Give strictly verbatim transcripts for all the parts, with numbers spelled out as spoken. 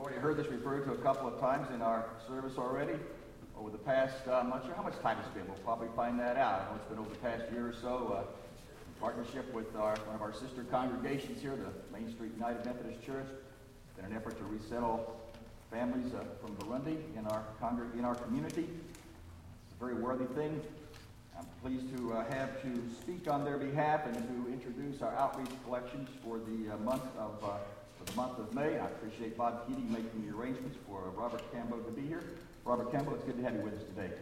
already heard this referred to a couple of times in our service already. Over the past, uh, I'm not sure how much time it's been. We'll probably find that out. I know it's been over the past year or so. Uh, in partnership with our, one of our sister congregations here, the Main Street United Methodist Church, in an effort to resettle families uh, from Burundi in our congreg- in our community. It's a very worthy thing. I'm pleased to uh, have to speak on their behalf and to introduce our outreach collections for the uh, month of uh, for the month of May. I appreciate Bob Keating making the arrangements for uh, Robert Campbell to be here. Robert Campbell, it's good to have you with us today.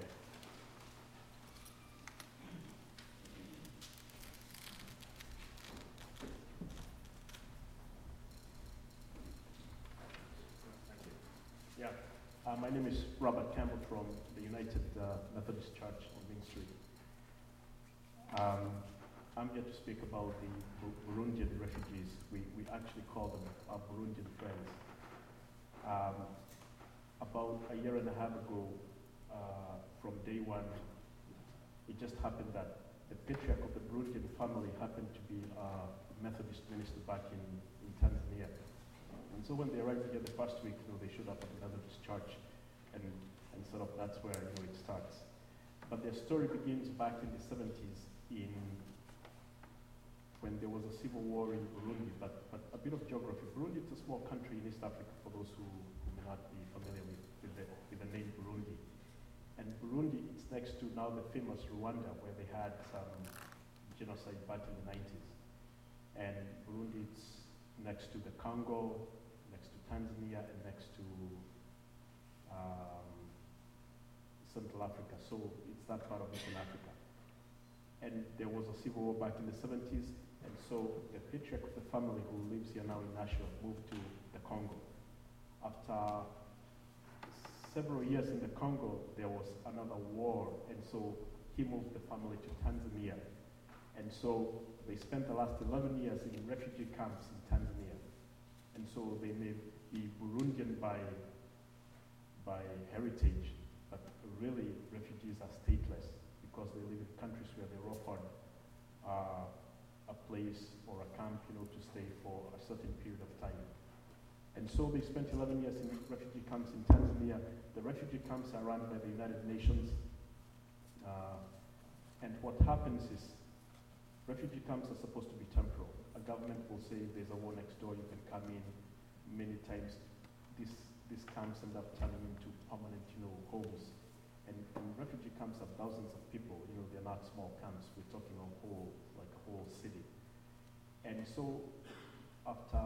Yeah, uh, my name is Robert Campbell from the United uh, Methodist Church on Main Street. Um, I'm here to speak about the Burundian refugees. We, we actually call them our Burundian friends. Um, about a year and a half ago, uh, from day one, it just happened that the patriarch of the Burundian family happened to be a Methodist minister back in, in Tanzania. And so when they arrived here the first week, you know, they showed up at the Methodist church, and, and sort of that's where, you know, it starts. But their story begins back in the seventies, in when there was a civil war in Burundi. But, but a bit of geography. Burundi is a small country in East Africa, for those who, who may not be familiar with, with, the, with the name Burundi. And Burundi is next to now the famous Rwanda, where they had some genocide back in the nineties. And Burundi is next to the Congo, next to Tanzania, and next to um, Central Africa. So it's that part of Eastern Africa. And there was a civil war back in the seventies, and so the patriarch of the family, who lives here now in Nashville, moved to the Congo. After several years in the Congo, there was another war, and so he moved the family to Tanzania. And so they spent the last eleven years in refugee camps in Tanzania. And so they may be Burundian by, by heritage, but really refugees are stateless, because they live in countries where they're offered uh, a place or a camp, you know, to stay for a certain period of time. And so they spent eleven years in refugee camps in Tanzania. The refugee camps are run by the United Nations. Uh, and what happens is, refugee camps are supposed to be temporal. A government will say there's a war next door, you can come in. Many times these, these camps end up turning into permanent, you know, homes. And, and refugee camps have thousands of people. You know, they're not small camps. We're talking a whole, like a whole city. And so, after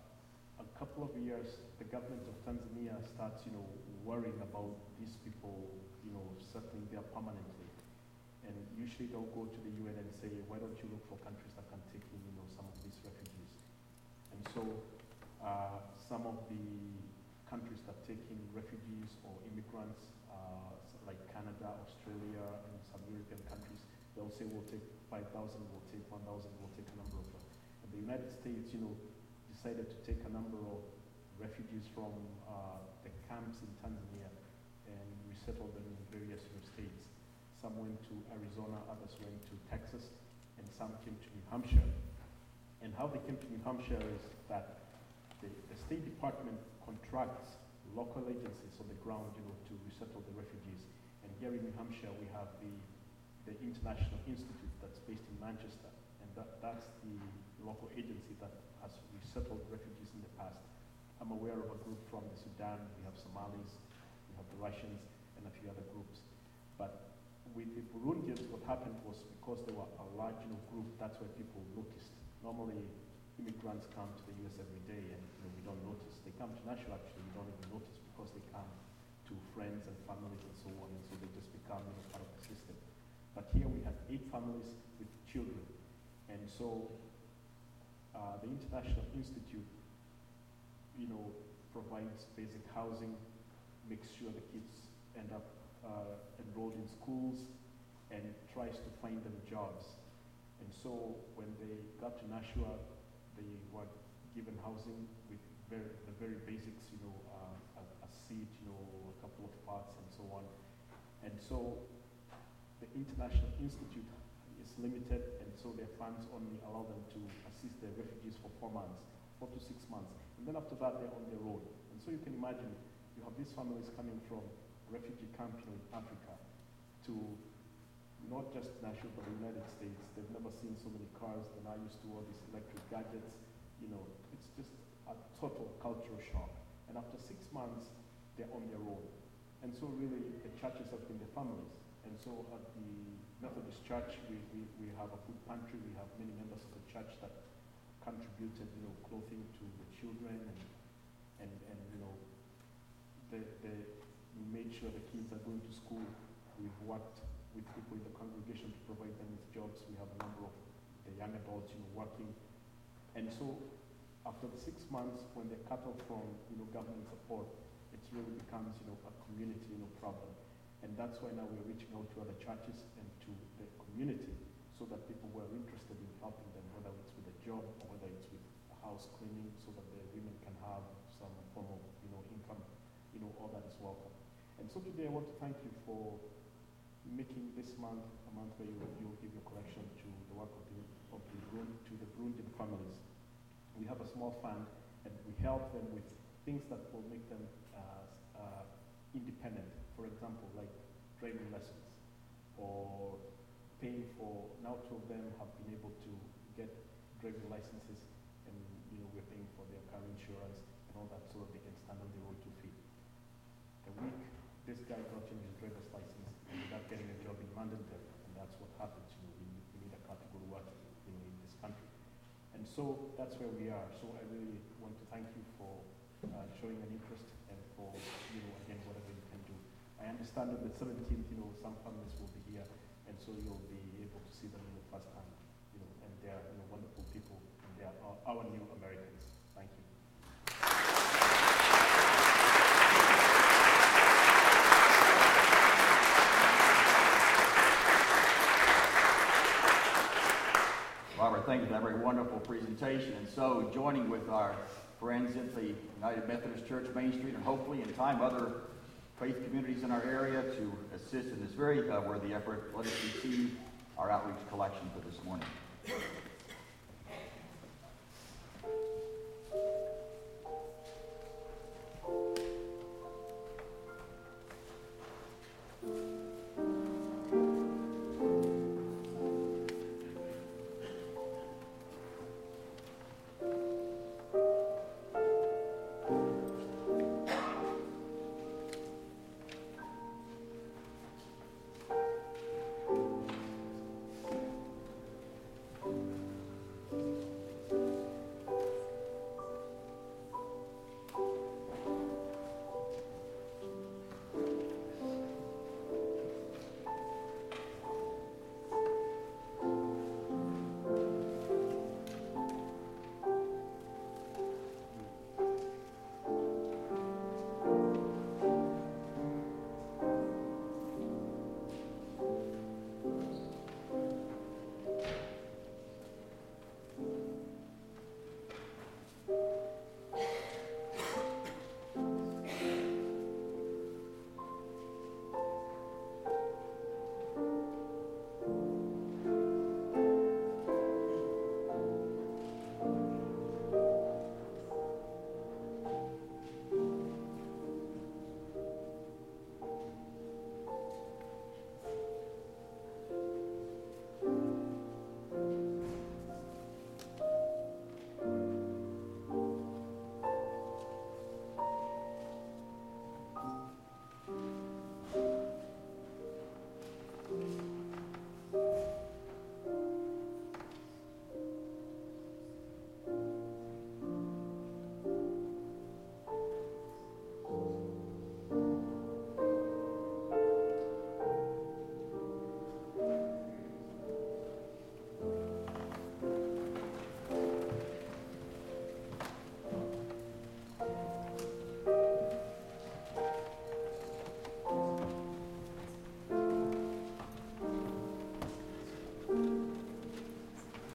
a couple of years, the government of Tanzania starts, you know, worrying about these people, you know, settling there permanently. And usually they'll go to the U N and say, why don't you look for countries that can take in, you know, some of these refugees? And so, uh, some of the countries that take in refugees or immigrants, uh, like Canada, Australia, and some European countries, they'll say, we'll take five thousand, we'll take one thousand, we'll take a number of them. And the United States, you know, decided to take a number of refugees from uh, the camps in Tanzania and resettle them in various you know, states. Some went to Arizona, others went to Texas, and some came to New Hampshire. And how they came to New Hampshire is that the, the State Department contracts local agencies on the ground, you know, to resettle the refugees. And here in New Hampshire, we have the, the International Institute that's based in Manchester. And that, that's the local agency that has resettled refugees in the past. I'm aware of a group from the Sudan, we have Somalis, we have the Russians, and a few other groups. But with the Burundians, what happened was, because they were a large you know, group, that's where people noticed. Normally, immigrants come to the U S every day, and you know, we don't notice. They come to Nashville, actually, we don't even notice, because they come to friends and families and so on, and so they just become you know, part of the system. But here we have eight families with children, and so uh, the International Institute, you know, provides basic housing, makes sure the kids end up uh, enrolled in schools, and tries to find them jobs. And so when they got to Nashua, they were given housing with very, the very basics, you know, uh, a, a seat, you know, a couple of pots, and so on. And so the International Institute is limited, and so their funds only allow them to assist the refugees for four months. four to six months. And then after that, they're on their own. And so you can imagine, you have these families coming from refugee camp in Africa to not just Nashville, but the United States. They've never seen so many cars. They're not used to all these electric gadgets. You know, it's just a total cultural shock. And after six months, they're on their own. And so really, the churches have been the families. And so at the Methodist Church, we, we, we have a food pantry. We have many members of the church that contributed, you know, clothing to the children, and, and, and you know, the, the, we made sure the kids are going to school. We've worked with people in the congregation to provide them with jobs. We have a number of the young adults, you know, working. And so after the six months, when they're cut off from, you know, government support, it really becomes, you know, a community, you know, problem. And that's why now we're reaching out to other churches and to the community so that people who are interested in helping them, whether it's with a job or whether it's with a house cleaning, so that the women can have some form of, you know, income, you know, all that is welcome. And so today I want to thank you for making this month a month where you, you give your collection to the work of the, of the to the Burundian families. We have a small fund, and we help them with things that will make them uh, uh, independent. For example, like driving lessons, or paying for, now two of them have been able to get driving licenses, and you know, we're paying for their car insurance and all that so that they can stand on their own two feet. A week, this guy got him his driver's license and without getting a job in Mandeville, and that's what happens. You know, we, we need a car to go to work, you know, in this country. And so that's where we are. So I really want to thank you for uh, showing an interest, and for, you know, again, whatever you can do. I understand that the seventeenth, you know, some families will be here, and so you'll be able to see them in the first time, you know, and they're, you know, wonderful people, and they are our, our new Americans. Thank you. Robert, thank you for that very wonderful presentation. And so, joining with our friends at the United Methodist Church Main Street, and hopefully in time other faith communities in our area to assist in this very uh, worthy effort, let us receive our outreach collection for this morning.